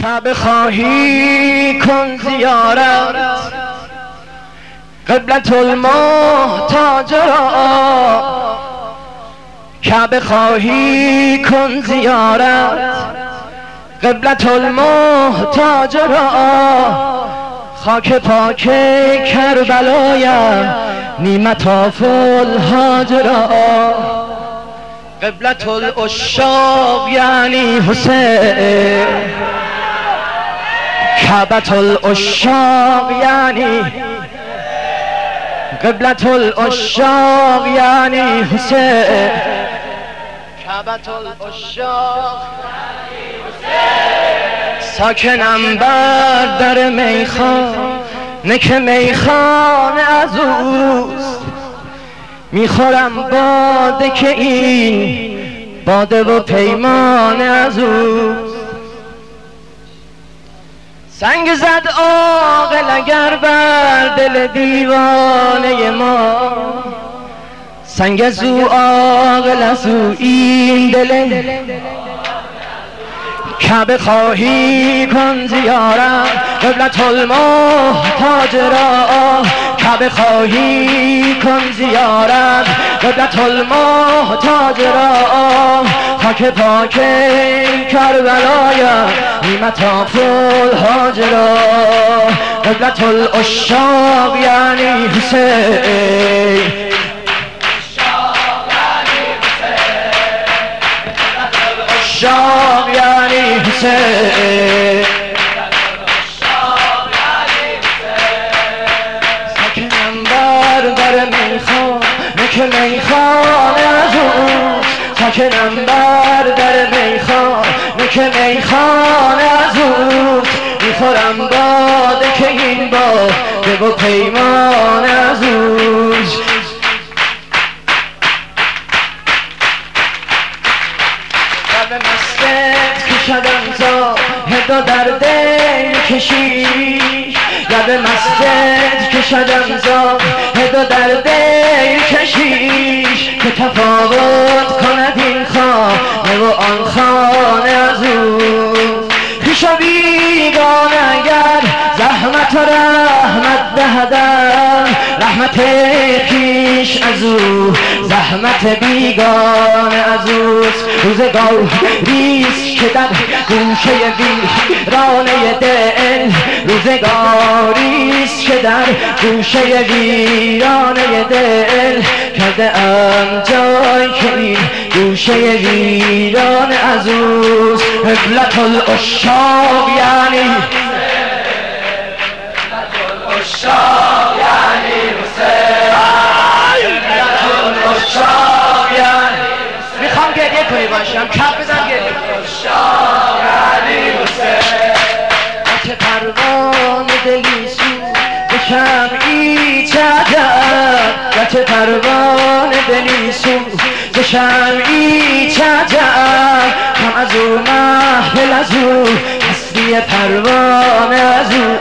کعبه خواهی کن زیارت، قبلة المحتاج را کعبه خواهی کن زیارت، قبلة المحتاج را خاک پاک کربلایم نیمتاف الهاجرا، قبلة العشاق یعنی حسین، کعبة العشاق یعنی قبلة العشاق یعنی حسین، کعبة العشاق یعنی حسین. ساکنم بر در میخانه که میخانه از اوست، میخورم باده که این باده و پیمانه از اوست. سنگ زد عاقل اگر بر دل دیوانه ما، سنگ از او عاقل از او این دل. کعبه خواهی کن زیارت، قبلة المحتاج را کعبه خواهی کن زیارت، قبلة المحتاج را خاک پاک کربلایم نیمتاف الهاجرا، قبلة العشاق یعنی حسین، العشاق یعنی حسین. ساکنم بر در میخانه که میخانه از اوست، ساکنم بر در میخانه که میخانه از اوست. میخورم باده که این باده و پیمان از اوست. لب مستت کشدم زاهد در دل کشیش، لب مستت کشدم زاهد در دل کشیش، که تفاوت کند این خانه و آن خانه از او. خویش و بیگانه اگر زحمت و رحمت دهدم، رحمت خویش از او زحمت بیگانه از اوست. روزگاریست که در گوشه ویرانه دل، روزگاریست که در گوشه ویرانه دل، کرده ام جای که این گوشه ویرانه از اوست. قبلة العشاق یعنی العشاق یعنی حسین، قبلة العشاق یعنی حسین. میخوام گریه کنی باشم، کف بزن گریه. العشاق یعنی حسین. چه پروانه دلی سوز شمعی چجب، چه پروانه دلی سوز شمعی چجب، کم از او محفل از او هستی پروانه از او.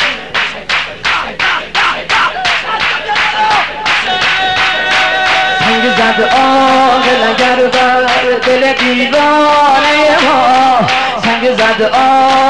سنگ زد عاقل اگر بر دل دیوانه ما، سنگ زد عاقل